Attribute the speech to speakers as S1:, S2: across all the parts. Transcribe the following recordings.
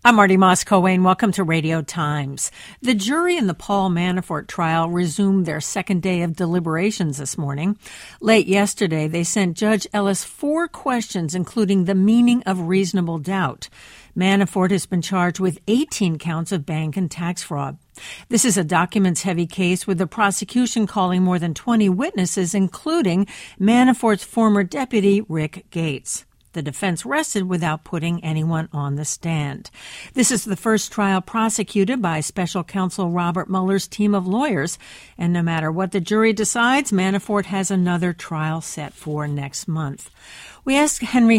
S1: I'm Marty Moss-Coane. Welcome to Radio Times. The jury in the Paul Manafort trial resumed their second day of deliberations this morning. Late yesterday, they sent Judge Ellis 4 questions, including the meaning of reasonable doubt. Manafort has been charged with 18 counts of bank and tax fraud. This is a documents-heavy case with the prosecution calling more than 20 witnesses, including Manafort's former deputy, Rick Gates. The defense rested without putting anyone on the stand. This is the first trial prosecuted by special counsel Robert Mueller's team of lawyers. And no matter what the jury decides, Manafort has another trial set for next month. We asked Henry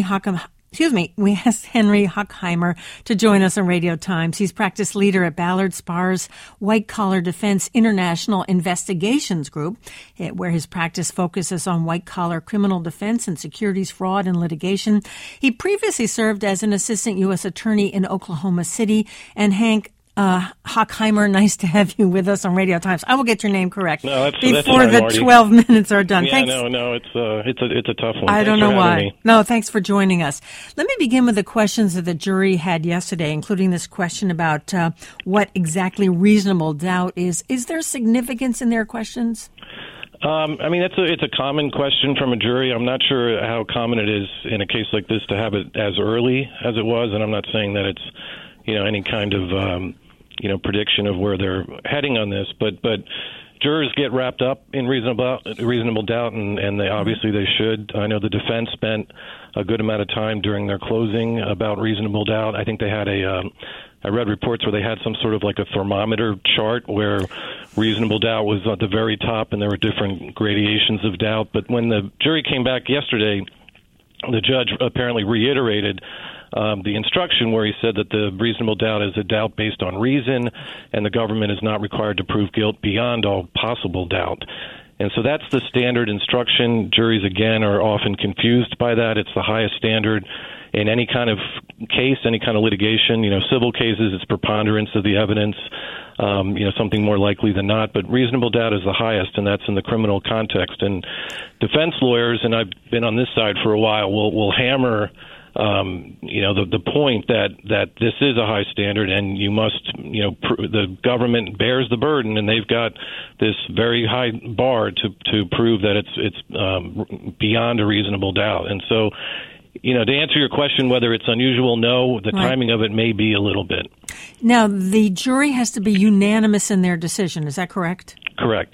S1: Huckheimer to join us on Radio Times. He's practice leader at Ballard Spahr's White Collar Defense International Investigations Group, where his practice focuses on white-collar criminal defense and securities fraud and litigation. He previously served as an assistant U.S. attorney in Oklahoma City. And Hank Huckheimer, nice to have you with us on Radio Times. I will get your name correct before the 12 minutes are done.
S2: Yeah,
S1: thanks.
S2: No, it's a tough one.
S1: I don't know why. No, thanks for joining us. Let me begin with the questions that the jury had yesterday, including this question about what exactly reasonable doubt is. Is there significance in their questions?
S2: It's a common question from a jury. I'm not sure how common it is in a case like this to have it as early as it was, and I'm not saying that it's any kind of prediction of where they're heading on this, but jurors get wrapped up in reasonable doubt, and they should. I know the defense spent a good amount of time during their closing about reasonable doubt. I think they had I read reports where they had some sort of like a thermometer chart where reasonable doubt was at the very top, and there were different gradations of doubt. But when the jury came back yesterday, the judge apparently reiterated the instruction where he said that the reasonable doubt is a doubt based on reason, and the government is not required to prove guilt beyond all possible doubt. And so that's the standard instruction. Juries, again, are often confused by that. It's the highest standard in any kind of case, any kind of litigation. Civil cases, it's preponderance of the evidence, something more likely than not. But reasonable doubt is the highest, and that's in the criminal context. And defense lawyers, and I've been on this side for a while, will hammer the point that this is a high standard, and you must, the government bears the burden, and they've got this very high bar to prove that it's beyond a reasonable doubt. And so, to answer your question, whether it's unusual, no, the timing of it may be a little bit.
S1: Now, the jury has to be unanimous in their decision. Is that correct?
S2: Correct.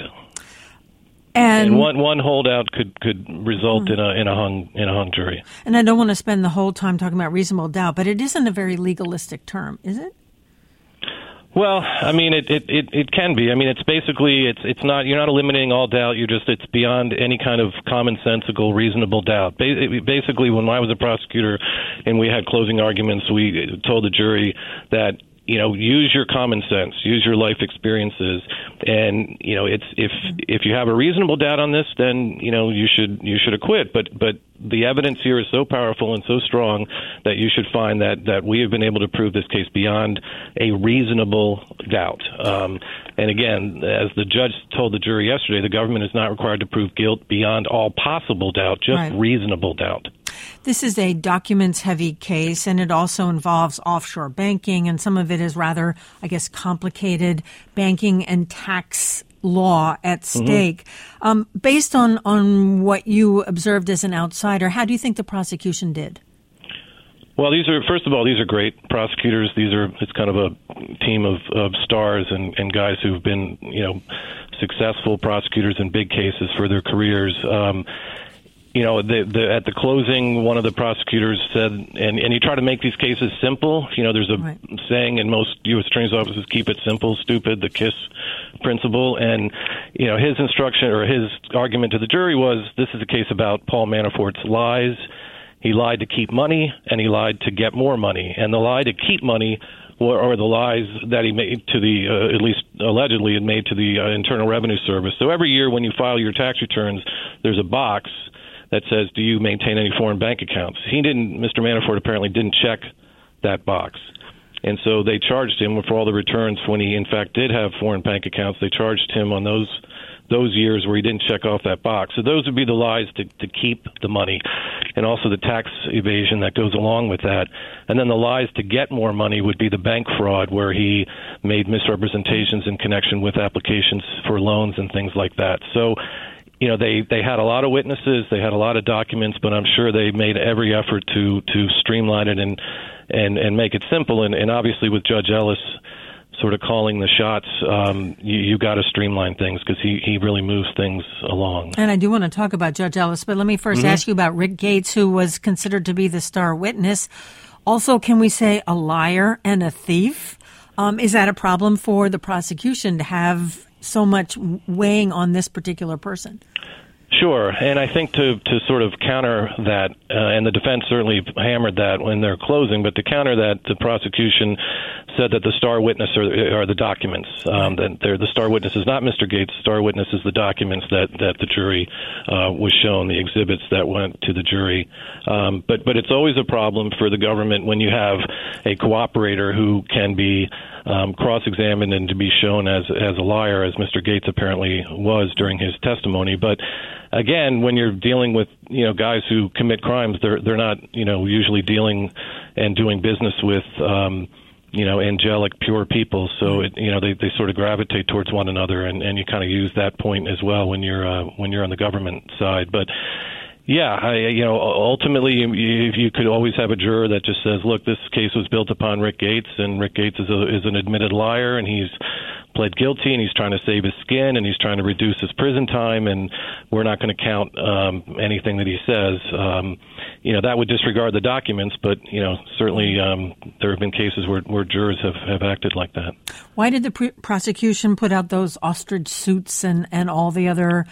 S2: And one holdout could result in a hung jury.
S1: And I don't want to spend the whole time talking about reasonable doubt, but it isn't a very legalistic term, is it?
S2: Well, it can be. It's basically it's not, you're not eliminating all doubt. It's beyond any kind of commonsensical reasonable doubt. Basically, when I was a prosecutor and we had closing arguments, we told the jury that, use your common sense, use your life experiences, and it's if you have a reasonable doubt on this, then you should acquit. But the evidence here is so powerful and so strong that you should find that we have been able to prove this case beyond a reasonable doubt. And again, as the judge told the jury yesterday, the government is not required to prove guilt beyond all possible doubt, just reasonable doubt.
S1: This is a documents-heavy case, and it also involves offshore banking, and some of it is rather, complicated banking and tax law at stake. Mm-hmm. Based on what you observed as an outsider, how do you think the prosecution did?
S2: Well, first of all, these are great prosecutors. It's kind of a team of stars and guys who've been, successful prosecutors in big cases for their careers. At the closing, one of the prosecutors said, and you try to make these cases simple. There's a saying in most U.S. attorneys' offices, keep it simple, stupid, the KISS principle. And, his instruction or his argument to the jury was, this is a case about Paul Manafort's lies. He lied to keep money, and he lied to get more money. And the lie to keep money or the lies that he made to at least allegedly had made to the Internal Revenue Service. So every year when you file your tax returns, there's a box that says, do you maintain any foreign bank accounts? Mr. Manafort apparently didn't check that box. And so they charged him for all the returns when he, in fact, did have foreign bank accounts. They charged him on those years where he didn't check off that box. So those would be the lies to keep the money. and also the tax evasion that goes along with that. And then the lies to get more money would be the bank fraud, where he made misrepresentations in connection with applications for loans and things like that. So, they had a lot of witnesses, they had a lot of documents, but I'm sure they made every effort to streamline it and make it simple. And obviously with Judge Ellis sort of calling the shots, you got to streamline things because he really moves things along.
S1: And I do want to talk about Judge Ellis, but let me first ask you about Rick Gates, who was considered to be the star witness. Also, can we say a liar and a thief? Is that a problem for the prosecution to have so much weighing on this particular person?
S2: Sure, and I think to sort of counter that, and the defense certainly hammered that when they're closing, but to counter that, the prosecution said that the star witness are the documents. That the star witness is not Mr. Gates. The star witness is the documents that the jury was shown, the exhibits that went to the jury. But it's always a problem for the government when you have a cooperator who can be cross-examined and to be shown as a liar, as Mr. Gates apparently was during his testimony. But again, when you're dealing with guys who commit crimes, they're not usually dealing and doing business with angelic, pure people. So they sort of gravitate towards one another, and you kind of use that point as well when you're on the government side. But yeah, ultimately, you could always have a juror that just says, look, this case was built upon Rick Gates, and Rick Gates is an admitted liar, and he's pled guilty, and he's trying to save his skin, and he's trying to reduce his prison time, and we're not going to count anything that he says. That would disregard the documents, but, certainly there have been cases where jurors have acted like that.
S1: Why did the prosecution put out those ostrich suits and all the other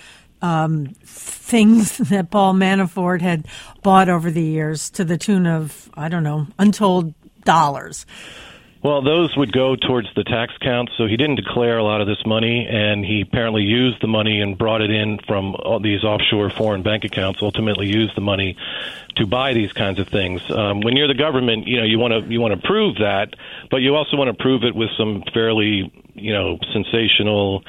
S1: things that Paul Manafort had bought over the years to the tune of, untold dollars?
S2: Well, those would go towards the tax counts. So he didn't declare a lot of this money, and he apparently used the money and brought it in from all these offshore foreign bank accounts, ultimately used the money to buy these kinds of things. When you're the government, you want to prove that, but you also want to prove it with some fairly, sensational,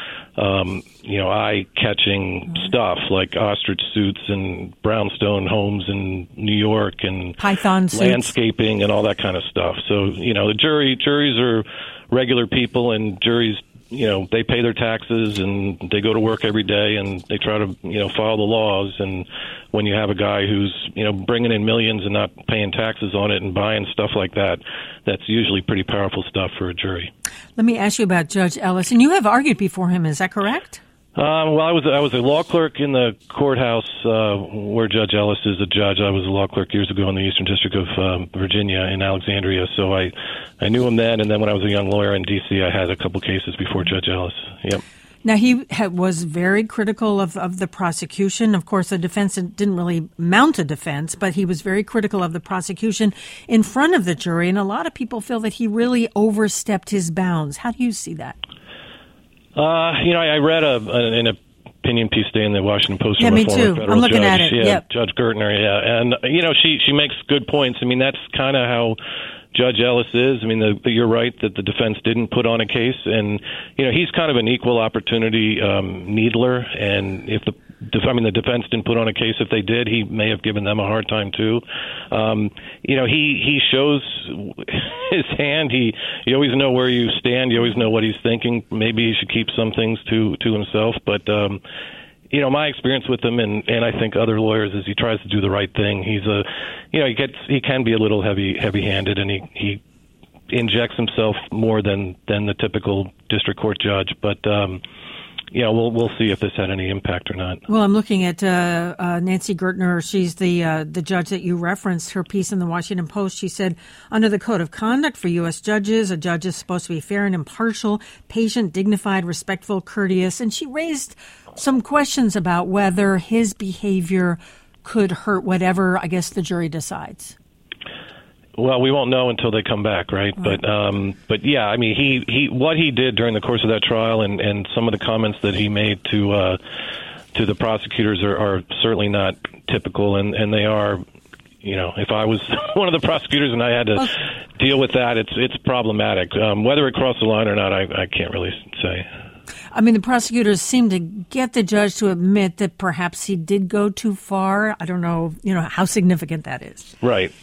S2: eye-catching stuff like ostrich suits and brownstone homes in New York and
S1: Python suits,
S2: landscaping and all that kind of stuff. So, the juries are regular people, and juries, they pay their taxes and they go to work every day and they try to, follow the laws. And when you have a guy who's, bringing in millions and not paying taxes on it and buying stuff like that, that's usually pretty powerful stuff for a jury.
S1: Let me ask you about Judge Ellis. And you have argued before him, is that correct?
S2: Well, I was a law clerk in the courthouse where Judge Ellis is a judge. I was a law clerk years ago in the Eastern District of Virginia in Alexandria, so I knew him then. And then when I was a young lawyer in D.C., I had a couple cases before Judge Ellis. Yep.
S1: Now, he was very critical of the prosecution. Of course, the defense didn't really mount a defense, but he was very critical of the prosecution in front of the jury. And a lot of people feel that he really overstepped his bounds. How do you see that?
S2: I read an opinion piece today in the Washington Post from
S1: me
S2: a former
S1: too.
S2: federal
S1: I'm looking
S2: judge.
S1: at it.
S2: Yeah,
S1: yep.
S2: Judge Gertner. Yeah, and she makes good points. I mean, that's kind of how Judge Ellis is. I mean, you're right that the defense didn't put on a case, and he's kind of an equal opportunity needler. And if the defense didn't put on a case, if they did, he may have given them a hard time too. He shows his hand. You always know where you stand. You always know what he's thinking. Maybe he should keep some things to himself, but. My experience with him, and I think other lawyers, is he tries to do the right thing. He's he can be a little heavy-handed, and he injects himself more than the typical district court judge. But we'll see if this had any impact or not.
S1: Well, I'm looking at Nancy Gertner. She's the judge that you referenced. Her piece in the Washington Post. She said, under the Code of Conduct for U.S. judges, a judge is supposed to be fair and impartial, patient, dignified, respectful, courteous, and she raised some questions about whether his behavior could hurt whatever, I guess, the jury decides.
S2: Well, we won't know until they come back, right? But yeah, I mean, he what he did during the course of that trial and some of the comments that he made to the prosecutors are certainly not typical, and they are. If I was one of the prosecutors and I had to deal with that, it's problematic. Whether it crossed the line or not, I can't really say.
S1: I mean, the prosecutors seem to get the judge to admit that perhaps he did go too far. I don't know, how significant that is.
S2: Right.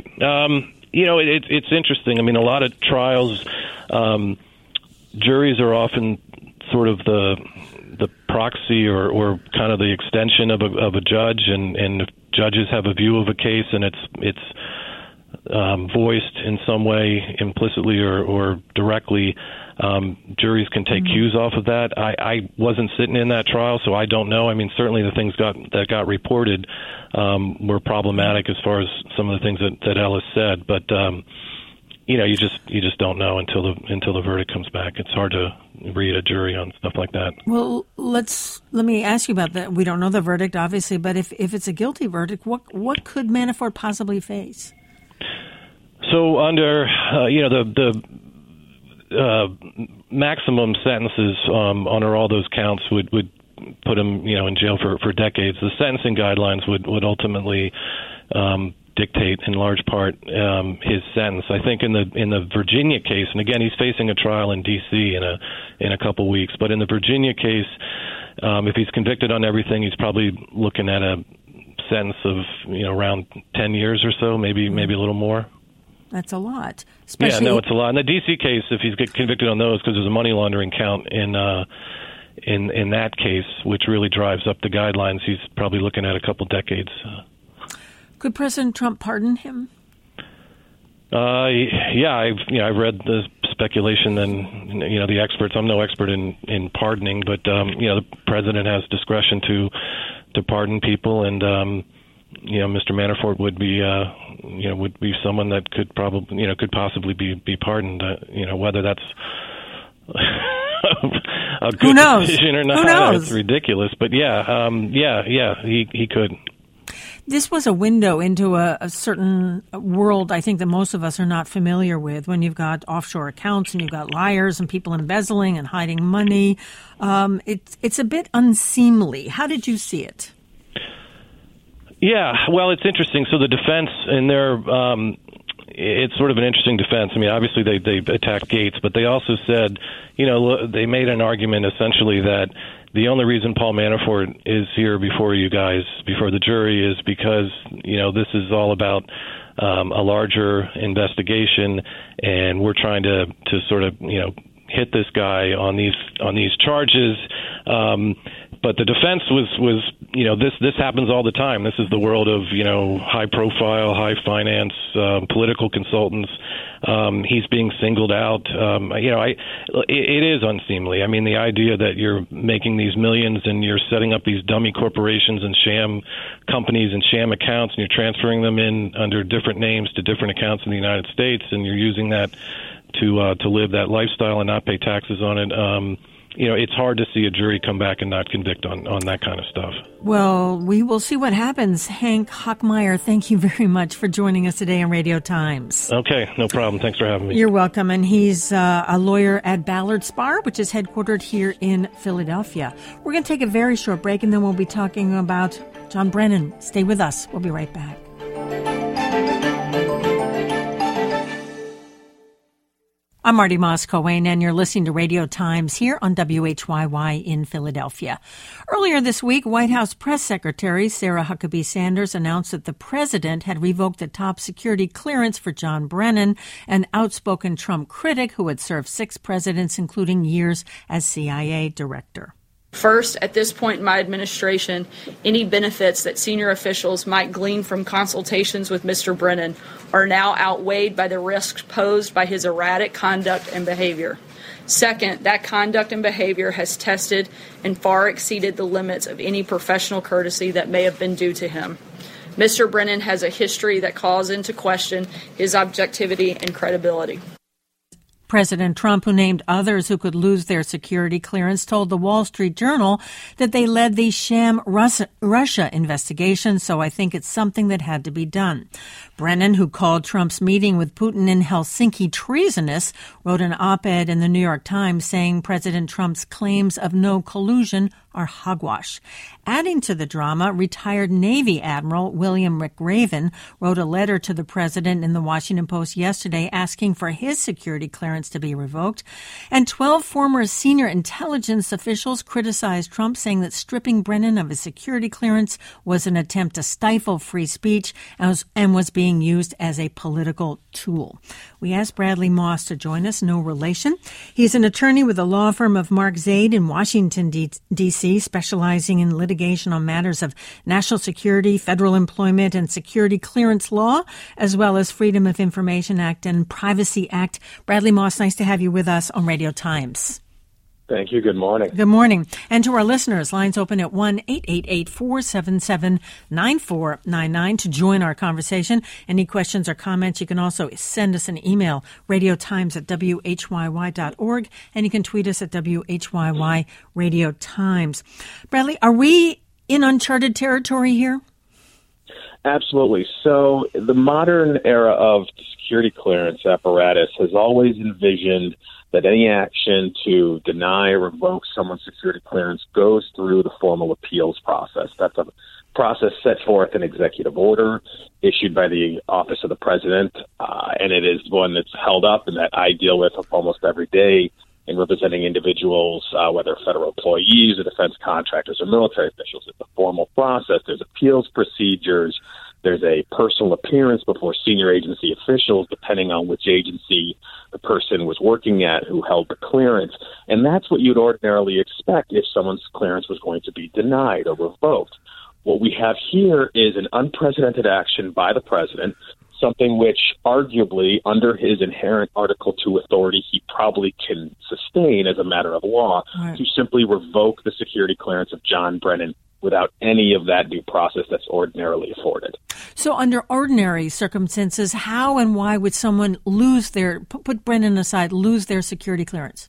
S2: It's interesting. I mean, a lot of trials, juries are often sort of the proxy or kind of the extension of a judge, and if judges have a view of a case and it's voiced in some way implicitly or directly, juries can take cues off of that. I wasn't sitting in that trial, so I don't know. I mean, certainly the things that got reported were problematic as far as some of the things that Ellis said, but you just don't know until the verdict comes back. It's hard to read a jury on stuff like that.
S1: Well, let me ask you about that. We don't know the verdict, obviously, but if it's a guilty verdict, what could Manafort possibly face? So
S2: under the maximum sentences under all those counts would put him in jail for decades. The sentencing guidelines would ultimately dictate in large part his sentence. I think in the Virginia case, and again he's facing a trial in D.C. in a couple weeks, but in the Virginia case, if he's convicted on everything, he's probably looking at a sentence of around 10 years or so, maybe a little more.
S1: That's a lot.
S2: It's a lot. In the D.C. case, if he's convicted on those, because there's a money laundering count in that case, which really drives up the guidelines, he's probably looking at a couple decades.
S1: Could President Trump pardon him?
S2: I've read the speculation and the experts. I'm no expert in pardoning, but the president has discretion to pardon people, and Mr. Manafort would be someone that could possibly be pardoned. Whether that's a good decision or not, it's ridiculous. But he could.
S1: This was a window into a certain world, I think, that most of us are not familiar with, when you've got offshore accounts and you've got liars and people embezzling and hiding money. It's a bit unseemly. How did you see it?
S2: Yeah, well, it's interesting. So the defense, and it's sort of an interesting defense. I mean, obviously they attacked Gates, but they also said, they made an argument essentially that the only reason Paul Manafort is here before you guys, before the jury, is because, this is all about a larger investigation, and we're trying to sort of, hit this guy on these charges. But the defense was this happens all the time. This is the world of, high profile, high finance, political consultants. He's being singled out. It is unseemly. I mean, the idea that you're making these millions and you're setting up these dummy corporations and sham companies and sham accounts, and you're transferring them in under different names to different accounts in the United States, and you're using that to live that lifestyle and not pay taxes on it. It's hard to see a jury come back and not convict on that kind of stuff.
S1: Well, we will see what happens. Hank Hochmeier, thank you very much for joining us today on Radio Times.
S2: Okay, no problem. Thanks for having me.
S1: You're welcome. And he's a lawyer at Ballard Spahr, which is headquartered here in Philadelphia. We're going to take a very short break, and then we'll be talking about John Brennan. Stay with us. We'll be right back. I'm Marty Moss-Cohen, and you're listening to Radio Times here on WHYY in Philadelphia. Earlier this week, White House Press Secretary Sarah Huckabee Sanders announced that the president had revoked the top security clearance for John Brennan, an outspoken Trump critic who had served 6 presidents, including years as CIA director.
S3: First, at this point in my administration, any benefits that senior officials might glean from consultations with Mr. Brennan are now outweighed by the risks posed by his erratic conduct and behavior. Second, that conduct and behavior has tested and far exceeded the limits of any professional courtesy that may have been due to him. Mr. Brennan has a history that calls into question his objectivity and credibility.
S1: President Trump, who named others who could lose their security clearance, told the Wall Street Journal that they led the sham Russia investigation, so I think it's something that had to be done. Brennan, who called Trump's meeting with Putin in Helsinki treasonous, wrote an op-ed in the New York Times saying President Trump's claims of no collusion are hogwash. Adding to the drama, retired Navy Admiral William McRaven wrote a letter to the president in the Washington Post yesterday asking for his security clearance to be revoked. And 12 former senior intelligence officials criticized Trump, saying that stripping Brennan of his security clearance was an attempt to stifle free speech and was being used as a political tool. We asked Bradley Moss to join us, no relation. He's an attorney with the law firm of Mark Zaid in Washington, D.C., specializing in litigation on matters of national security, federal employment, and security clearance law, as well as Freedom of Information Act and Privacy Act. Bradley Moss, nice to have you with us on Radio Times.
S4: Thank you. Good morning.
S1: Good morning. And to our listeners, lines open at 1-888-477-9499 to join our conversation. Any questions or comments, you can also send us an email, radiotimes@whyy.org, and you can tweet us at WHYY Radio Times. Bradley, are we in uncharted territory here?
S4: Absolutely. So the modern era of security clearance apparatus has always envisioned that any action to deny or revoke someone's security clearance goes through the formal appeals process. That's a process set forth in executive order issued by the office of the president, and it is one that's held up and that I deal with almost every day in representing individuals, whether federal employees or defense contractors or military officials. It's a formal process. There's appeals procedures. There's a personal appearance before senior agency officials, depending on which agency the person was working at who held the clearance. And that's what you'd ordinarily expect if someone's clearance was going to be denied or revoked. What we have here is an unprecedented action by the president, something which arguably under his inherent Article 2 authority he probably can sustain as a matter of law, right, to simply revoke the security clearance of John Brennan without any of that due process that's ordinarily afforded.
S1: So under ordinary circumstances, how and why would someone lose put Brennan aside, lose their security clearance?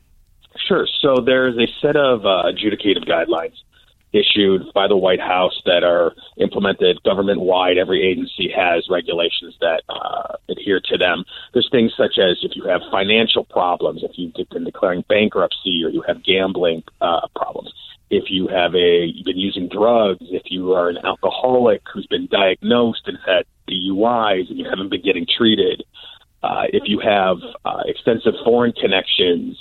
S4: Sure. So there's a set of adjudicative guidelines issued by the White House that are implemented government-wide. Every agency has regulations that adhere to them. There's things such as if you have financial problems, if you've been declaring bankruptcy, or you have gambling problems, if you have you've been using drugs, if you are an alcoholic who's been diagnosed and had DUIs and you haven't been getting treated, if you have extensive foreign connections,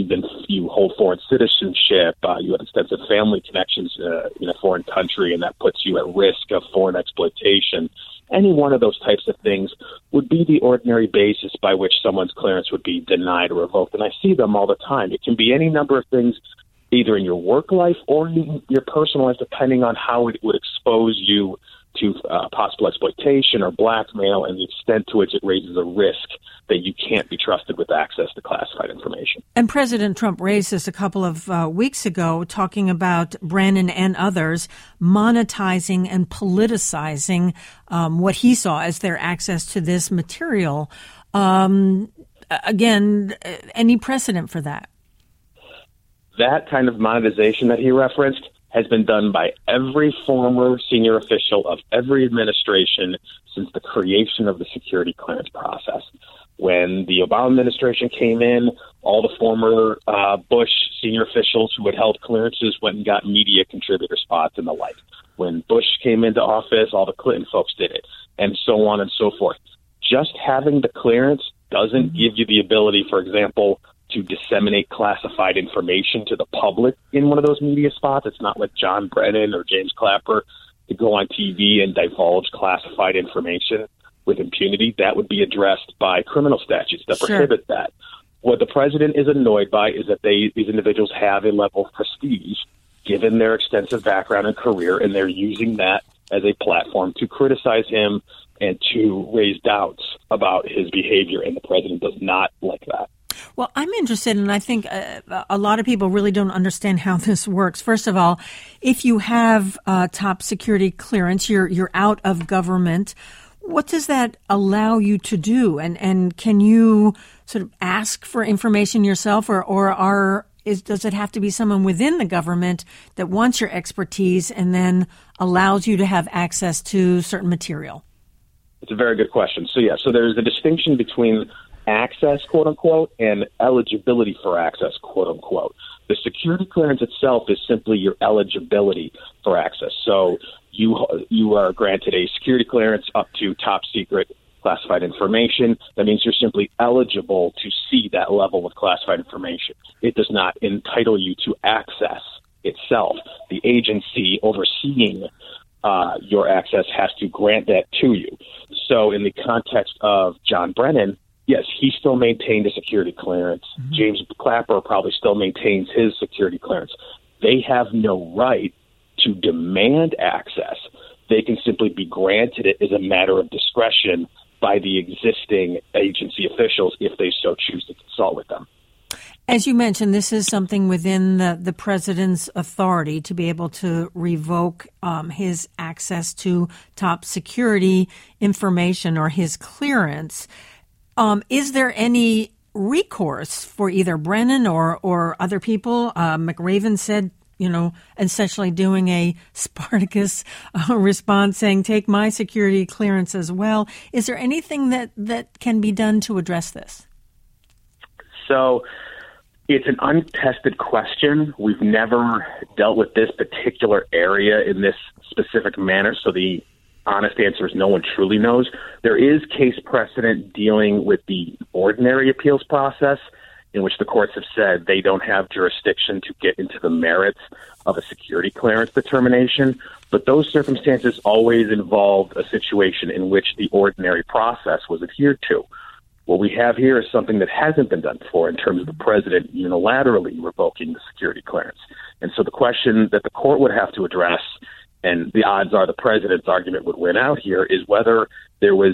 S4: you hold foreign citizenship, you have extensive family connections in a foreign country, and that puts you at risk of foreign exploitation. Any one of those types of things would be the ordinary basis by which someone's clearance would be denied or revoked. And I see them all the time. It can be any number of things, either in your work life or in your personal life, depending on how it would expose you to possible exploitation or blackmail and the extent to which it raises a risk that you can't be trusted with access to classified information.
S1: And President Trump raised this a couple of weeks ago, talking about Brennan and others monetizing and politicizing what he saw as their access to this material. Again, any precedent for that?
S4: That kind of monetization that he referenced has been done by every former senior official of every administration since the creation of the security clearance process. When the Obama administration came in, all the former Bush senior officials who had held clearances went and got media contributor spots and the like. When Bush came into office, all the Clinton folks did it, and so on and so forth. Just having the clearance doesn't give you the ability, for example, to disseminate classified information to the public in one of those media spots. It's not like John Brennan or James Clapper to go on TV and divulge classified information with impunity. That would be addressed by criminal statutes that prohibit that. What the president is annoyed by is that these individuals have a level of prestige given their extensive background and career, and they're using that as a platform to criticize him and to raise doubts about his behavior, and the president does not like that.
S1: Well, I'm interested, and I think a lot of people really don't understand how this works. First of all, if you have top security clearance, you're out of government. What does that allow you to do? And can you sort of ask for information yourself, or does it have to be someone within the government that wants your expertise and then allows you to have access to certain material?
S4: It's a very good question. So there's a distinction between access, quote unquote, and eligibility for access, quote unquote. The security clearance itself is simply your eligibility for access. So you are granted a security clearance up to top secret classified information. That means you're simply eligible to see that level of classified information. It does not entitle you to access itself. The agency overseeing your access has to grant that to you. So in the context of John Brennan, yes, he still maintained a security clearance. Mm-hmm. James Clapper probably still maintains his security clearance. They have no right to demand access. They can simply be granted it as a matter of discretion by the existing agency officials if they so choose to consult with them.
S1: As you mentioned, this is something within the president's authority to be able to revoke his access to top security information or his clearance. Is there any recourse for either Brennan or other people? McRaven said, essentially doing a Spartacus response saying, take my security clearance as well. Is there anything that can be done to address this?
S4: So it's an untested question. We've never dealt with this particular area in this specific manner. So the honest answer is no one truly knows. There is case precedent dealing with the ordinary appeals process in which the courts have said they don't have jurisdiction to get into the merits of a security clearance determination. But those circumstances always involved a situation in which the ordinary process was adhered to. What we have here is something that hasn't been done before in terms of the president unilaterally revoking the security clearance. And so the question that the court would have to address, and the odds are the president's argument would win out here, is whether there was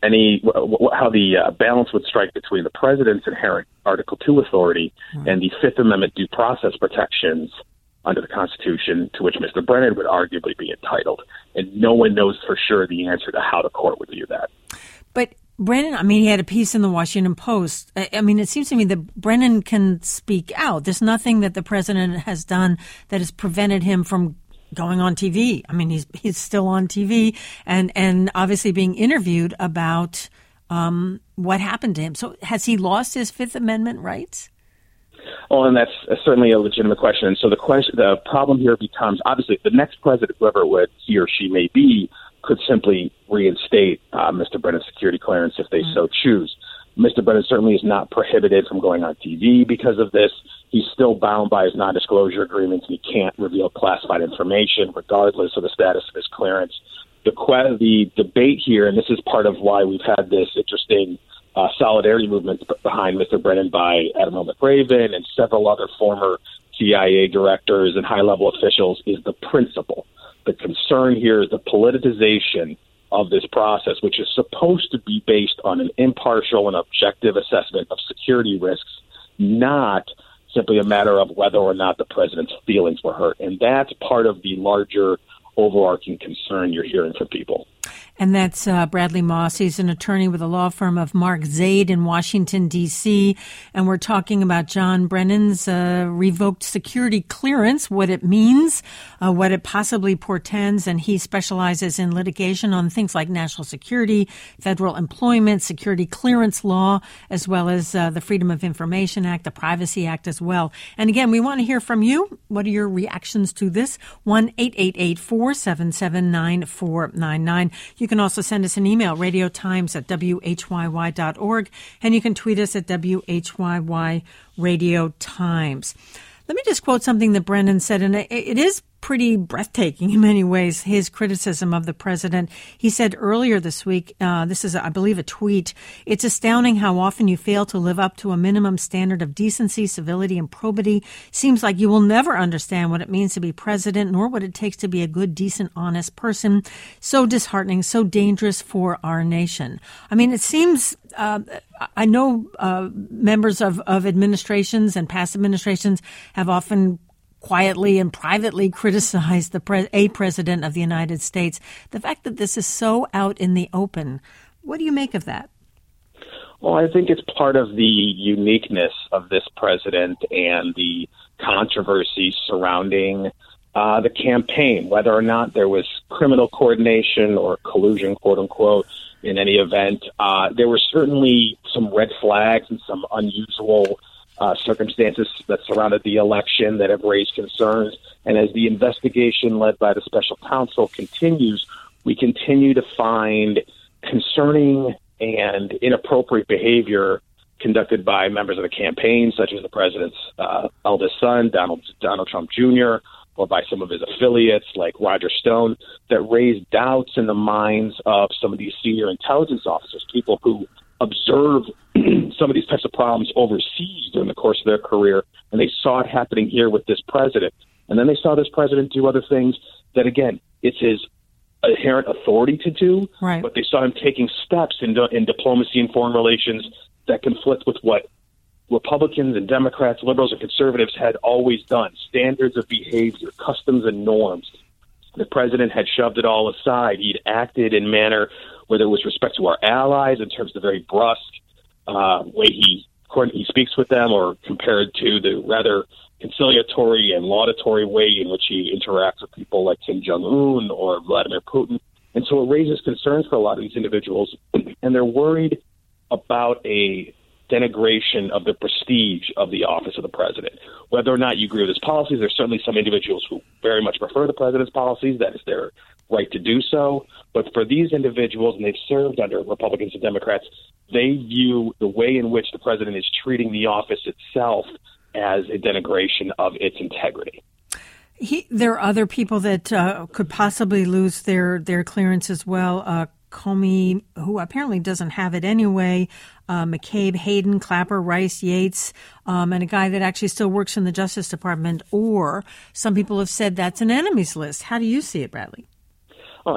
S4: how the balance would strike between the president's inherent Article 2 authority and the Fifth Amendment due process protections under the Constitution to which Mr. Brennan would arguably be entitled. And no one knows for sure the answer to how the court would view that.
S1: But Brennan, he had a piece in the Washington Post. It seems to me that Brennan can speak out. There's nothing that the president has done that has prevented him from going on TV. He's still on TV and obviously being interviewed about what happened to him. So has he lost his Fifth Amendment rights?
S4: Well, and that's certainly a legitimate question. And so the problem here becomes, obviously, the next president, whoever he or she may be, could simply reinstate Mr. Brennan's security clearance if they so choose. Mr. Brennan certainly is not prohibited from going on TV because of this. He's still bound by his non-disclosure agreements, and he can't reveal classified information regardless of the status of his clearance. The debate here, and this is part of why we've had this interesting solidarity movement behind Mr. Brennan by Admiral McRaven and several other former CIA directors and high-level officials, is the principle. The concern here is the politicization of this process, which is supposed to be based on an impartial and objective assessment of security risks, not simply a matter of whether or not the president's feelings were hurt. And that's part of the larger overarching concern you're hearing from people.
S1: And that's Bradley Moss. He's an attorney with the law firm of Mark Zaid in Washington, D.C. And we're talking about John Brennan's revoked security clearance, what it means, what it possibly portends. And he specializes in litigation on things like national security, federal employment, security clearance law, as well as the Freedom of Information Act, the Privacy Act as well. And again, we want to hear from you. What are your reactions to this? 1-888-477-9499. You can also send us an email, radiotimes@whyy.org, and you can tweet us at WHYY Radio Times. Let me just quote something that Brennan said, and it is pretty breathtaking in many ways, his criticism of the president. He said earlier this week, this is, I believe, a tweet, "It's astounding how often you fail to live up to a minimum standard of decency, civility, and probity. Seems like you will never understand what it means to be president, nor what it takes to be a good, decent, honest person. So disheartening, so dangerous for our nation." It seems, I know members of administrations and past administrations have often quietly and privately criticized a president of the United States. The fact that this is so out in the open, what do you make of that?
S4: Well, I think it's part of the uniqueness of this president and the controversy surrounding the campaign, whether or not there was criminal coordination or collusion, quote unquote, in any event. There were certainly some red flags and some unusual circumstances that surrounded the election that have raised concerns. And as the investigation led by the special counsel continues, we continue to find concerning and inappropriate behavior conducted by members of the campaign, such as the president's eldest son, Donald Trump Jr., or by some of his affiliates like Roger Stone, that raised doubts in the minds of some of these senior intelligence officers, people who observed some of these types of problems overseas during the course of their career, and they saw it happening here with this president. And then they saw this president do other things that, again, it's his inherent authority to do,
S1: right.
S4: But they saw him taking steps in diplomacy and foreign relations that conflict with what Republicans and Democrats, liberals and conservatives had always done, standards of behavior, customs and norms. The president had shoved it all aside. He'd acted in manner, whether it was respect to our allies in terms of the very brusque way he speaks with them, or compared to the rather conciliatory and laudatory way in which he interacts with people like Kim Jong-un or Vladimir Putin. And so it raises concerns for a lot of these individuals, and they're worried about a denigration of the prestige of the office of the president. Whether or not you agree with his policies, there's certainly some individuals who very much prefer the president's policies. That is their right to do so. But for these individuals, and they've served under Republicans and Democrats, they view the way in which the president is treating the office itself as a denigration of its integrity.
S1: There are other people that could possibly lose their clearance as well. Comey, who apparently doesn't have it anyway, McCabe, Hayden, Clapper, Rice, Yates, and a guy that actually still works in the Justice Department. Or some people have said that's an enemies list. How do you see it, Bradley?
S4: Oh,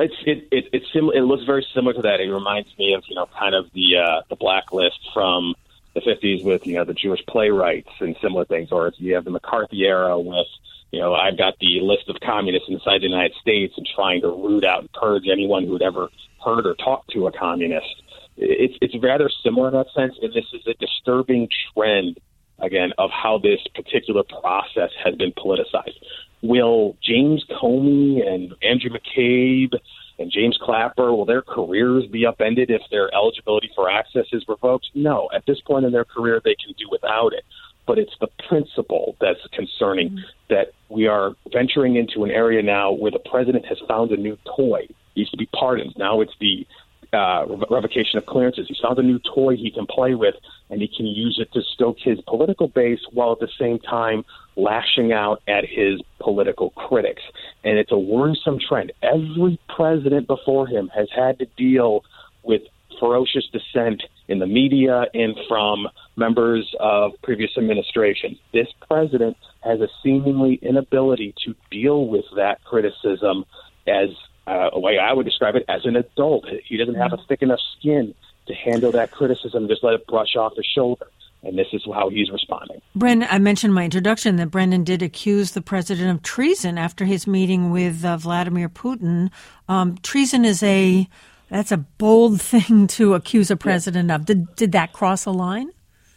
S4: it looks very similar to that. It reminds me of kind of the blacklist from the 50s with the Jewish playwrights and similar things, or you have the McCarthy era with I've got the list of communists inside the United States and trying to root out and purge anyone who had ever heard or talked to a communist. It's rather similar in that sense, and this is a disturbing trend, again, of how this particular process has been politicized. Will James Comey and Andrew McCabe and James Clapper, will their careers be upended if their eligibility for access is revoked? No. At this point in their career, they can do without it. But it's the principle that's concerning, that we are venturing into an area now where the president has found a new toy. He used to be pardons. Now it's the revocation of clearances. He's found a new toy he can play with, and he can use it to stoke his political base while at the same time lashing out at his political critics. And it's a worrisome trend. Every president before him has had to deal with ferocious dissent in the media and from members of previous administrations. This president has a seemingly inability to deal with that criticism as a way I would describe it, as an adult. He doesn't have a thick enough skin to handle that criticism, just let it brush off his shoulder. And this is how he's responding.
S1: Brendan, I mentioned in my introduction that Brendan did accuse the president of treason after his meeting with Vladimir Putin. Treason that's a bold thing to accuse a president of. Did that cross a line?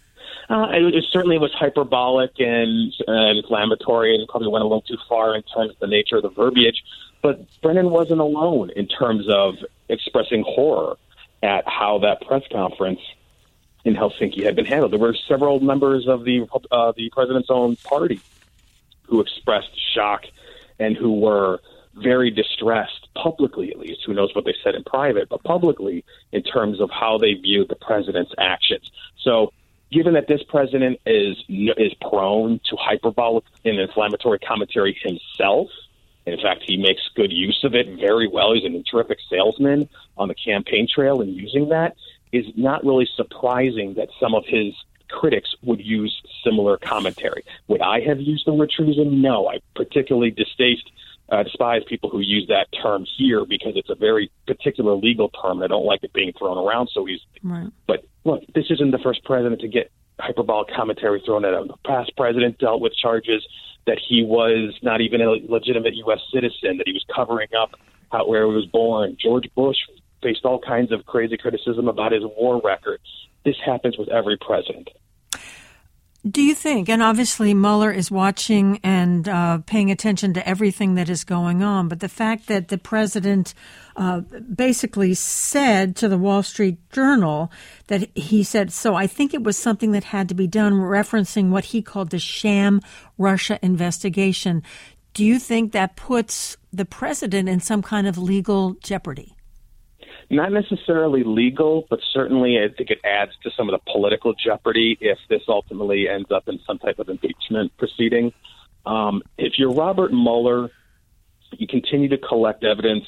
S4: It certainly was hyperbolic and inflammatory, and probably went a little too far in terms of the nature of the verbiage. But Brennan wasn't alone in terms of expressing horror at how that press conference in Helsinki had been handled. There were several members of the president's own party who expressed shock and who were very distressed, publicly at least. Who knows what they said in private, but publicly, in terms of how they viewed the president's actions. So given that this president is prone to hyperbolic and inflammatory commentary himself, in fact, he makes good use of it very well. He's a terrific salesman on the campaign trail, and using that is not really surprising that some of his critics would use similar commentary. Would I have used the word treason? No. I particularly despise people who use that term here because it's a very particular legal term. I don't like it being thrown around so easily.
S1: Right.
S4: But look, this isn't the first president to get hyperbolic commentary thrown at him. The past president dealt with charges that he was not even a legitimate U.S. citizen, that he was covering up where he was born. George Bush faced all kinds of crazy criticism about his war record. This happens with every president.
S1: Do you think, and obviously Mueller is watching and paying attention to everything that is going on, but the fact that the president basically said to the Wall Street Journal that he said, so I think it was something that had to be done, referencing what he called the sham Russia investigation. Do you think that puts the president in some kind of legal jeopardy?
S4: Not necessarily legal, but certainly I think it adds to some of the political jeopardy if this ultimately ends up in some type of impeachment proceeding. If you're Robert Mueller, you continue to collect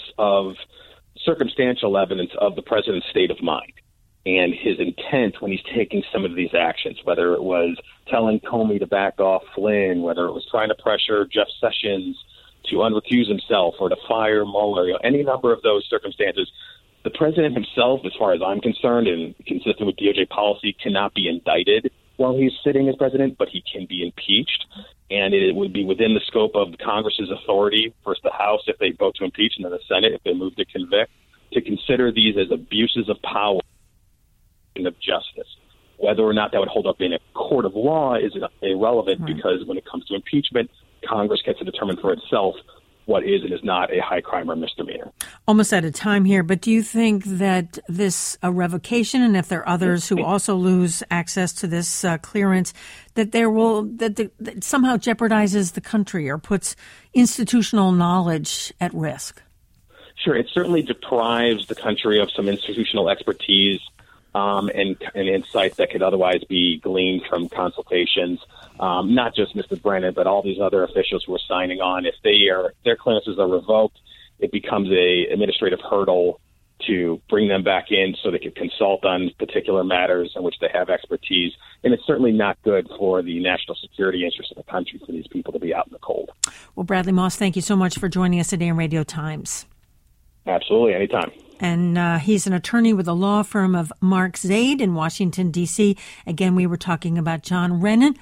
S4: circumstantial evidence of the president's state of mind and his intent when he's taking some of these actions, whether it was telling Comey to back off Flynn, whether it was trying to pressure Jeff Sessions to unrecuse himself or to fire Mueller, any number of those circumstances. The president himself, as far as I'm concerned, and consistent with DOJ policy, cannot be indicted while he's sitting as president, but he can be impeached. And it would be within the scope of Congress's authority, first the House if they vote to impeach, and then the Senate if they move to convict, to consider these as abuses of power and of justice. Whether or not that would hold up in a court of law is irrelevant, because when it comes to impeachment, Congress gets to determine for itself what is and is not a high crime or misdemeanor.
S1: Almost out of time here, but do you think that this revocation, and if there are others who also lose access to this clearance, that that somehow jeopardizes the country or puts institutional knowledge at risk?
S4: Sure, it certainly deprives the country of some institutional expertise and insights that could otherwise be gleaned from consultations. Not just Mr. Brennan, but all these other officials who are signing on. If their clearances are revoked, it becomes a administrative hurdle to bring them back in so they can consult on particular matters in which they have expertise. And it's certainly not good for the national security interests of the country for these people to be out in the cold.
S1: Well, Bradley Moss, thank you so much for joining us today on Radio Times.
S4: Absolutely, anytime.
S1: And he's an attorney with the law firm of Mark Zaid in Washington, D.C. Again, we were talking about John Brennan,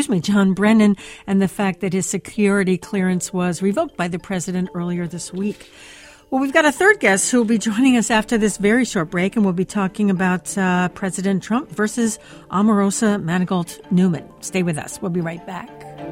S1: and the fact that his security clearance was revoked by the president earlier this week. Well, we've got a third guest who will be joining us after this very short break, and we'll be talking about President Trump versus Omarosa Manigault Newman. Stay with us. We'll be right back.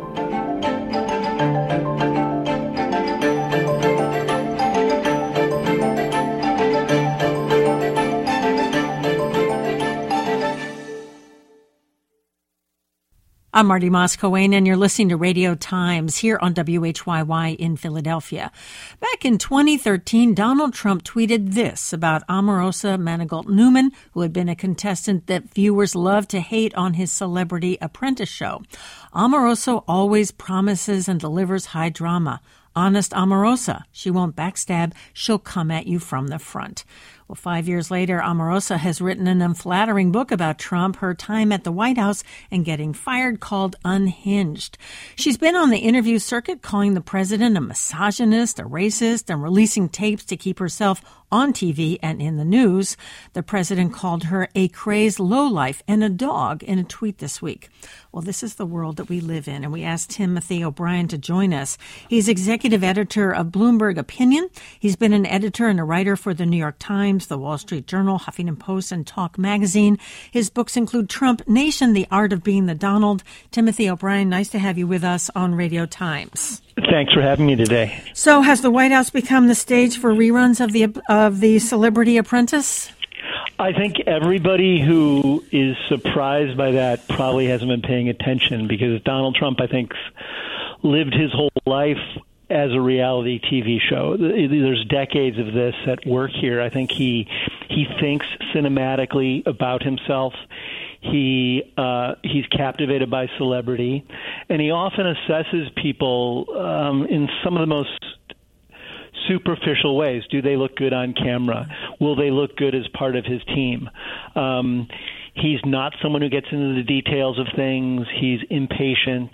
S1: I'm Marty Moss-Coane, and you're listening to Radio Times here on WHYY in Philadelphia. Back in 2013, Donald Trump tweeted this about Omarosa Manigault Newman, who had been a contestant that viewers love to hate on his Celebrity Apprentice show. Omarosa always promises and delivers high drama. Honest Omarosa. She won't backstab. She'll come at you from the front. Well, 5 years later, Omarosa has written an unflattering book about Trump, her time at the White House, and getting fired, called Unhinged. She's been on the interview circuit calling the president a misogynist, a racist, and releasing tapes to keep herself on TV and in the news. The president called her a crazed lowlife and a dog in a tweet this week. Well, this is the world that we live in, and we asked Timothy O'Brien to join us. He's executive editor of Bloomberg Opinion. He's been an editor and a writer for the New York Times, the Wall Street Journal, Huffington Post, and Talk Magazine. His books include Trump Nation, The Art of Being the Donald. Timothy O'Brien, nice to have you with us on Radio Times.
S5: Thanks for having me today.
S1: So has the White House become the stage for reruns of the Celebrity Apprentice?
S5: I think everybody who is surprised by that probably hasn't been paying attention, because Donald Trump, I think, lived his whole life as a reality TV show. There's decades of this at work here. I think he thinks cinematically about himself. He's captivated by celebrity, and he often assesses people in some of the most superficial ways. Do they look good on camera? Will they look good as part of his team? He's not someone who gets into the details of things. He's impatient.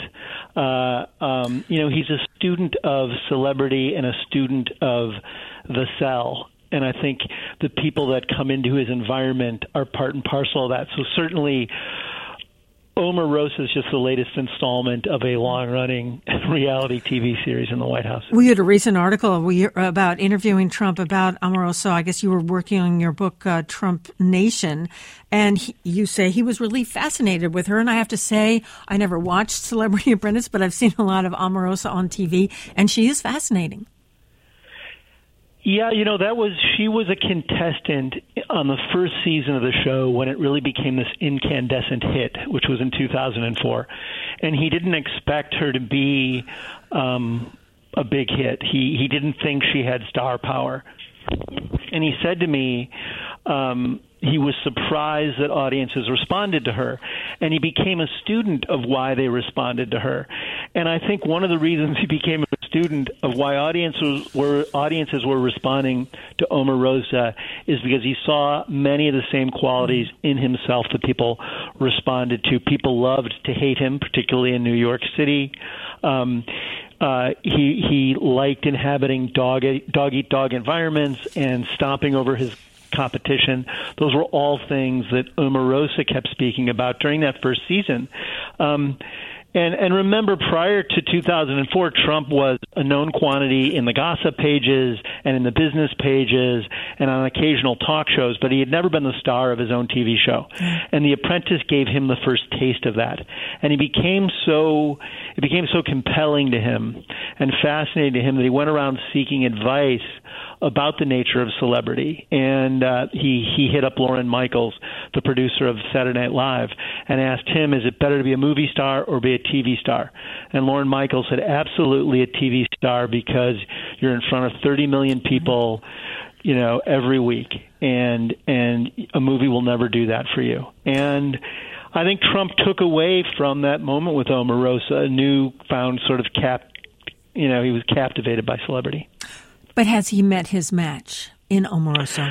S5: He's a student of celebrity and a student of the cell. And I think the people that come into his environment are part and parcel of that. So certainly Omarosa is just the latest installment of a long-running reality TV series in the White House.
S1: We had a recent article about interviewing Trump about Omarosa. I guess you were working on your book, Trump Nation, and you say he was really fascinated with her. And I have to say, I never watched Celebrity Apprentice, but I've seen a lot of Omarosa on TV, and she is fascinating.
S5: Yeah, she was a contestant on the first season of the show when it really became this incandescent hit, which was in 2004. And he didn't expect her to be a big hit. He didn't think she had star power. And he said to me, he was surprised that audiences responded to her, and he became a student of why they responded to her. And I think one of the reasons he became a student of why audiences were responding to Omarosa is because he saw many of the same qualities in himself that people responded to. People loved to hate him, particularly in New York City. He liked inhabiting dog-eat-dog environments and stomping over his competition. Those were all things that Omarosa kept speaking about during that first season. And remember, prior to 2004, Trump was a known quantity in the gossip pages and in the business pages and on occasional talk shows, but he had never been the star of his own TV show. And The Apprentice gave him the first taste of that. And it became so compelling to him and fascinating to him that he went around seeking advice about the nature of celebrity. And he hit up Lorne Michaels, the producer of Saturday Night Live, and asked him, is it better to be a movie star or be a TV star? And Lorne Michaels said, absolutely a TV star, because you're in front of 30 million people, every week. And a movie will never do that for you. And I think Trump took away from that moment with Omarosa a newfound sort of he was captivated by celebrity.
S1: But has he met his match in Omarosa?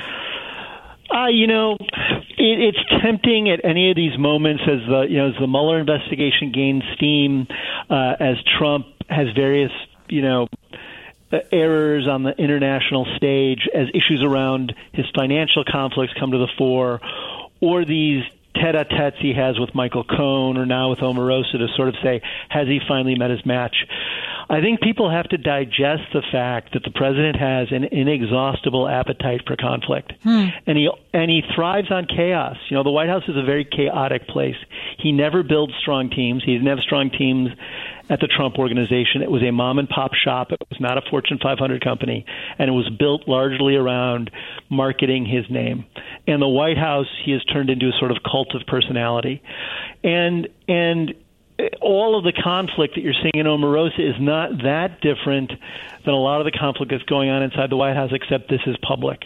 S5: It's tempting at any of these moments as the Mueller investigation gains steam, as Trump has various, errors on the international stage, as issues around his financial conflicts come to the fore, or these tete-a-tetes he has with Michael Cohen or now with Omarosa to sort of say, has he finally met his match? I think people have to digest the fact that the president has an inexhaustible appetite for conflict, and he thrives on chaos. The White House is a very chaotic place. He never builds strong teams. He didn't have strong teams at the Trump Organization. It was a mom-and-pop shop. It was not a Fortune 500 company, and it was built largely around marketing his name. And the White House, he has turned into a sort of cult of personality. And all of the conflict that you're seeing in Omarosa is not that different than a lot of the conflict that's going on inside the White House, except this is public.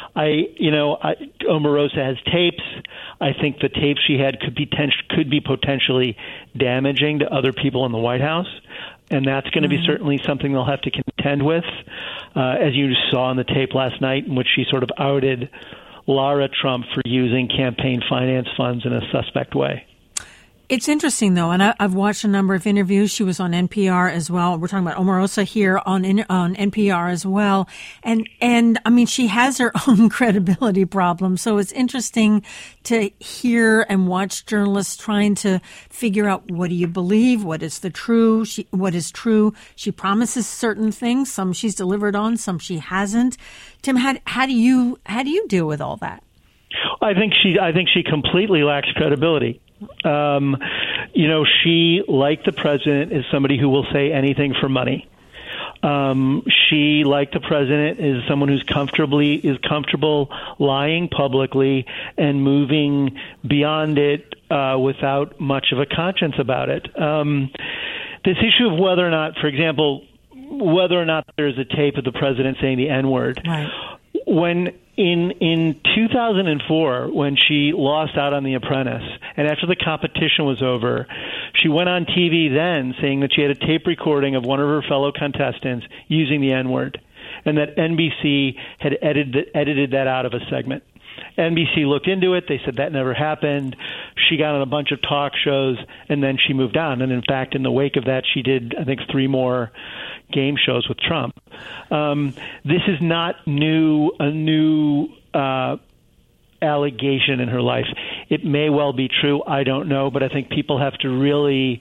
S5: Omarosa has tapes. I think the tapes she had could be potentially damaging to other people in the White House, and that's going to be certainly something they'll have to contend with, as you saw on the tape last night, in which she sort of outed Lara Trump for using campaign finance funds in a suspect way.
S1: It's interesting, though, and I've watched a number of interviews. She was on NPR as well. We're talking about Omarosa here on NPR as well. And I mean, she has her own credibility problems. So it's interesting to hear and watch journalists trying to figure out, what do you believe? What is true? She promises certain things. Some she's delivered on, some she hasn't. Tim, how do you deal with all that?
S5: I think she completely lacks credibility. She, like the president, is somebody who will say anything for money. She, like the president, is someone who's comfortable lying publicly and moving beyond it without much of a conscience about it. This issue of whether or not, for example, there's a tape of the president saying the N-word.
S1: Right.
S5: When in 2004, when she lost out on The Apprentice, and after the competition was over, she went on TV then saying that she had a tape recording of one of her fellow contestants using the N-word, and that NBC had edited that out of a segment. NBC looked into it. They said that never happened. She got on a bunch of talk shows, and then she moved on. And in fact, in the wake of that, she did, I think, 3 more game shows with Trump. This is not a new allegation in her life. It may well be true. I don't know, but I think people have to really,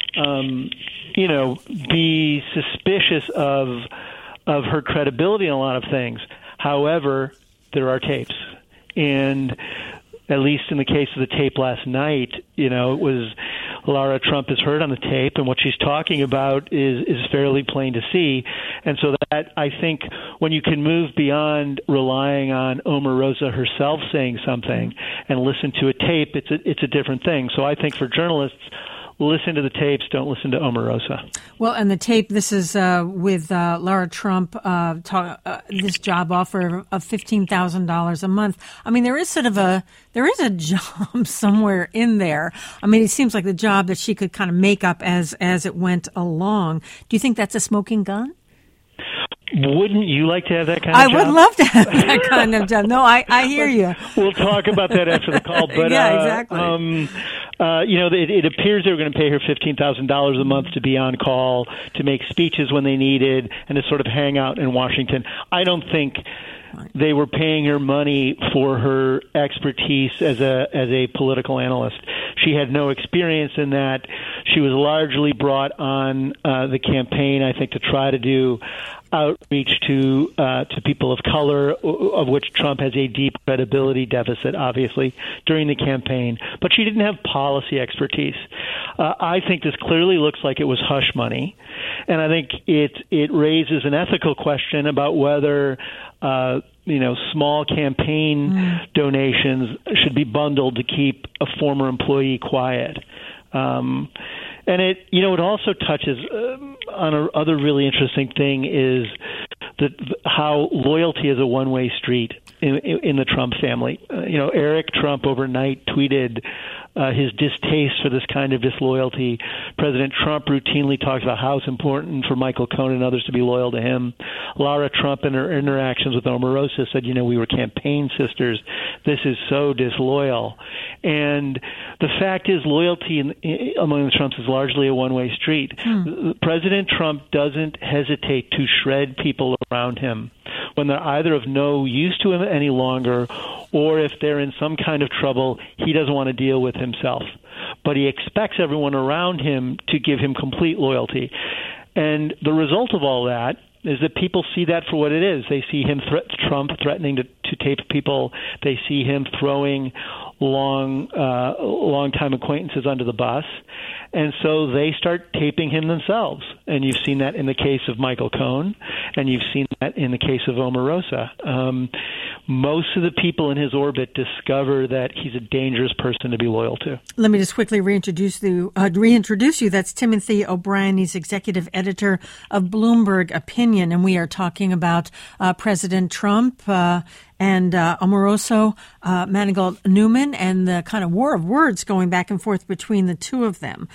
S5: be suspicious of her credibility in a lot of things. However, there are tapes, and at least in the case of the tape last night, it was Lara Trump is heard on the tape, and what she's talking about is fairly plain to see. And so that, I think, when you can move beyond relying on Omarosa herself saying something and listen to a tape, it's a different thing. So I think for journalists, listen to the tapes, don't listen to Omarosa.
S1: Well, and the tape, this is with Lara Trump, this job offer of $15,000 a month. I mean, there is a job somewhere in there. I mean, it seems like the job that she could kind of make up as it went along. Do you think that's a smoking gun?
S5: Wouldn't you like to have that kind of job?
S1: I would love to have that kind of job. No, I hear you.
S5: We'll talk about that after the call. But
S1: yeah, exactly.
S5: It appears they were going to pay her $15,000 a month to be on call, to make speeches when they needed, and to sort of hang out in Washington. I don't think they were paying her money for her expertise as a political analyst. She had no experience in that. She was largely brought on the campaign, I think, to try to do outreach to people of color, of which Trump has a deep credibility deficit, obviously, during the campaign. But she didn't have policy expertise. I think this clearly looks like it was hush money, and I think it raises an ethical question about whether small campaign donations should be bundled to keep a former employee quiet. And it also touches on another really interesting thing is how loyalty is a one-way street in the Trump family. Eric Trump overnight tweeted his distaste for this kind of disloyalty. President Trump routinely talks about how it's important for Michael Cohen and others to be loyal to him. Lara Trump, in her interactions with Omarosa, said, we were campaign sisters. This is so disloyal. And the fact is, loyalty among the Trumps is largely a one-way street. President Trump doesn't hesitate to shred people around him when they're either of no use to him any longer, or if they're in some kind of trouble he doesn't want to deal with himself. But he expects everyone around him to give him complete loyalty. And the result of all that is that people see that for what it is. They see him, Trump, threatening to tape people. They see him throwing long-time acquaintances under the bus. And so they start taping him themselves. And you've seen that in the case of Michael Cohen, and you've seen that in the case of Omarosa. Most of the people in his orbit discover that he's a dangerous person to be loyal to. Let
S1: me just quickly reintroduce you. That's Timothy O'Brien. He's executive editor of Bloomberg Opinion, and we are talking about President Trump and Omarosa Manigault Newman and the kind of war of words going back and forth between the two of them.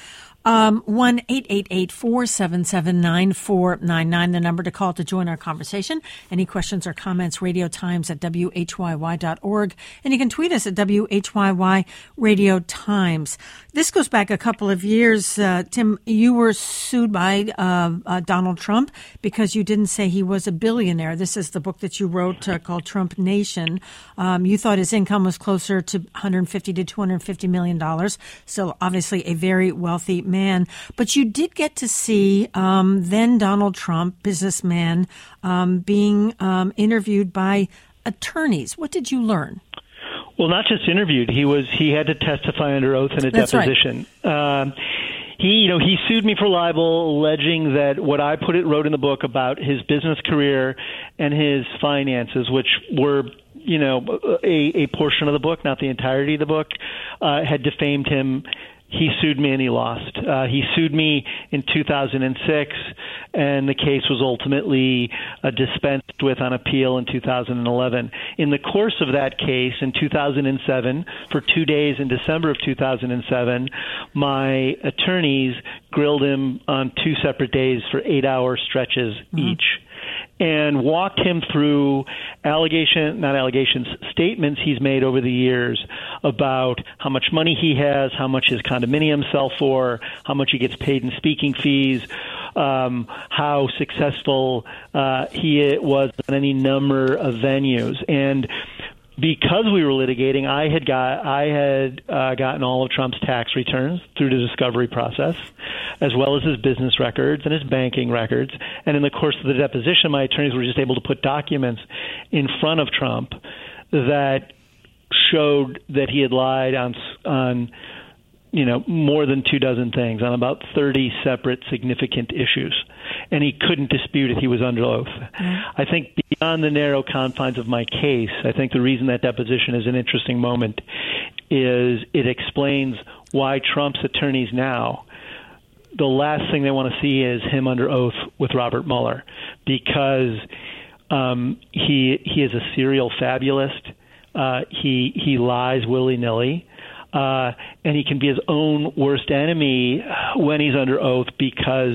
S1: 1-888-477-9499, the number to call to join our conversation. Any questions or comments, radiotimes@WHYY.org. And you can tweet us at WHYY Radio Times. This goes back a couple of years. Tim, you were sued by Donald Trump because you didn't say he was a billionaire. This is the book that you wrote called Trump Nation. You thought his income was closer to $150 to $250 million. Still, obviously, a very wealthy man. But you did get to see then Donald Trump, businessman, being interviewed by attorneys. What did you learn?
S5: Well, not just interviewed. He had to testify under oath in a deposition. Right. He sued me for libel, alleging that what I wrote in the book about his business career and his finances, which were a portion of the book, not the entirety of the book, had defamed him. He sued me and he lost. He sued me in 2006, and the case was ultimately dispensed with on appeal in 2011. In the course of that case, in 2007, for 2 days in December of 2007, my attorneys grilled him on 2 separate days for 8-hour stretches each, and walked him through statements he's made over the years about how much money he has, how much his condominiums sell for, how much he gets paid in speaking fees, how successful he was on any number of venues. And because we were litigating, I had gotten all of Trump's tax returns through the discovery process, as well as his business records and his banking records. And in the course of the deposition, my attorneys were just able to put documents in front of Trump that showed that he had lied on more than 24 things, on about 30 separate significant issues. And he couldn't dispute it. He was under oath. Mm-hmm. I think beyond the narrow confines of my case, I think the reason that deposition is an interesting moment is it explains why Trump's attorneys now, the last thing they want to see is him under oath with Robert Mueller, because he is a serial fabulist. He lies willy-nilly. And he can be his own worst enemy when he's under oath, because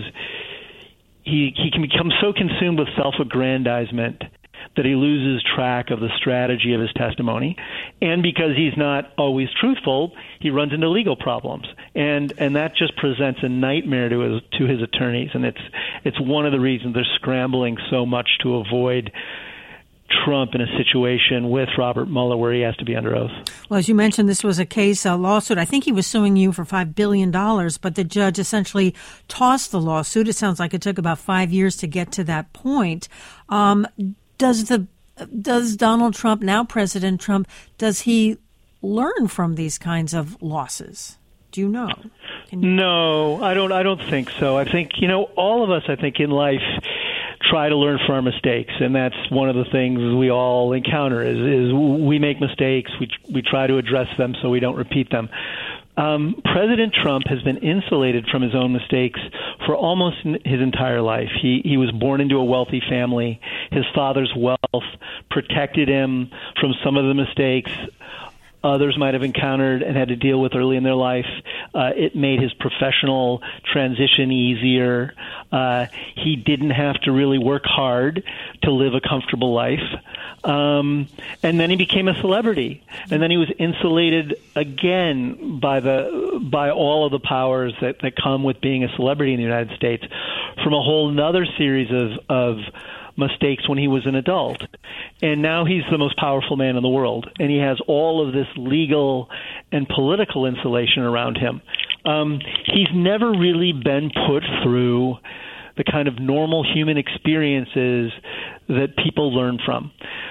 S5: he can become so consumed with self-aggrandizement that he loses track of the strategy of his testimony. And because he's not always truthful, he runs into legal problems. And that just presents a nightmare to his attorneys. And it's one of the reasons they're scrambling so much to avoid Trump in a situation with Robert Mueller where he has to be under oath.
S1: Well, as you mentioned, this was a lawsuit. I think he was suing you for $5 billion, but the judge essentially tossed the lawsuit. It sounds like it took about 5 years to get to that point. Does Donald Trump, now President Trump, does he learn from these kinds of losses? Do you know?
S5: No, I don't think so. I think, all of us, I think, in life try to learn from our mistakes, and that's one of the things we all encounter is we make mistakes, we try to address them so we don't repeat them. President Trump has been insulated from his own mistakes for almost his entire life. He was born into a wealthy family. His father's wealth protected him from some of the mistakes others might have encountered and had to deal with early in their life. It made his professional transition easier. He didn't have to really work hard to live a comfortable life. And then he became a celebrity. And then he was insulated again by all of the powers that come with being a celebrity in the United States from a whole other series of mistakes when he was an adult. And now he's the most powerful man in the world, and he has all of this legal and political insulation around him. He's never really been put through the kind of normal human experiences that people learn from.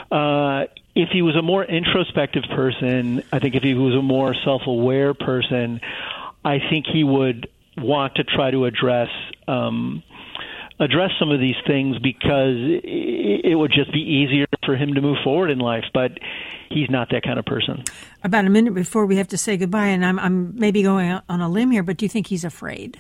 S5: If he was a more introspective person, I think if he was a more self-aware person, I think he would want to try to address some of these things, because it would just be easier for him to move forward in life. But he's not that kind of person. About
S1: a minute before we have to say goodbye, and I'm maybe going on a limb here, but do you think he's afraid?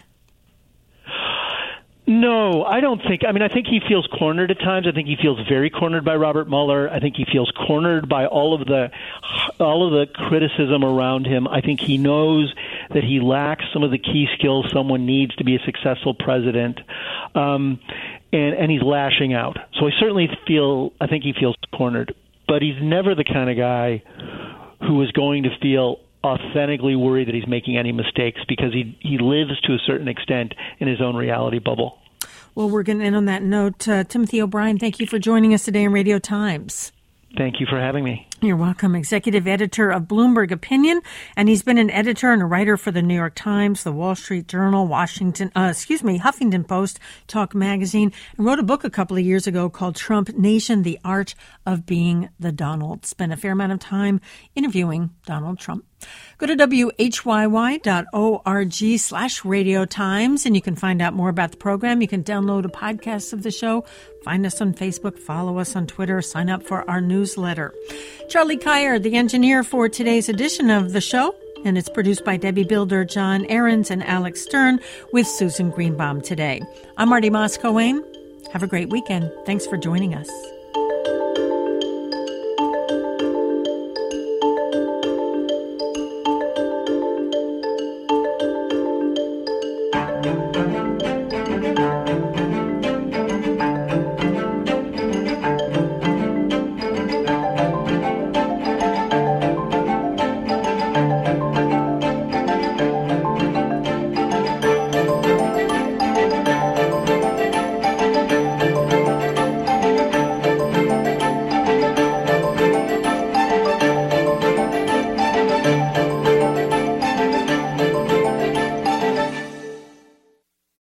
S5: No, I don't think. I mean, I think he feels cornered at times. I think he feels very cornered by Robert Mueller. I think he feels cornered by all of the criticism around him. I think he knows that he lacks some of the key skills someone needs to be a successful president, and he's lashing out. So I think he feels cornered. But he's never the kind of guy who is going to feel authentically worried that he's making any mistakes, because he lives to a certain extent in his own reality bubble.
S1: Well, we're going to end on that note. Timothy O'Brien, thank you for joining us today in Radio Times.
S5: Thank you for having me.
S1: You're welcome. Executive editor of Bloomberg Opinion, and he's been an editor and a writer for the New York Times, the Wall Street Journal, Huffington Post, Talk Magazine, and wrote a book a couple of years ago called Trump Nation, The Art of Being the Donald. Spent a fair amount of time interviewing Donald Trump. Go to WHYY.org/Radio Times, and you can find out more about the program. You can download a podcast of the show, find us on Facebook, follow us on Twitter, sign up for our newsletter. Charlie Kyer, the engineer for today's edition of the show, and it's produced by Debbie Builder, John Ahrens, and Alex Stern with Susan Greenbaum today. I'm Marty Moss-Cohen. Have a great weekend. Thanks for joining us.